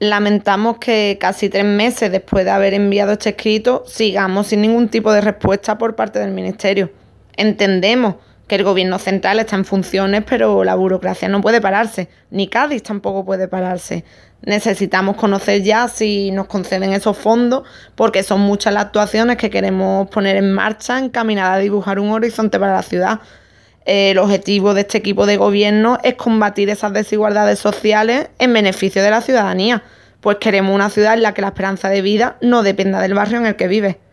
Lamentamos que casi 3 meses después de haber enviado este escrito sigamos sin ningún tipo de respuesta por parte del Ministerio. Entendemos que el Gobierno central está en funciones, pero la burocracia no puede pararse, ni Cádiz tampoco puede pararse. Necesitamos conocer ya si nos conceden esos fondos, porque son muchas las actuaciones que queremos poner en marcha encaminadas a dibujar un horizonte para la ciudad. El objetivo de este equipo de gobierno es combatir esas desigualdades sociales en beneficio de la ciudadanía, pues queremos una ciudad en la que la esperanza de vida no dependa del barrio en el que vive.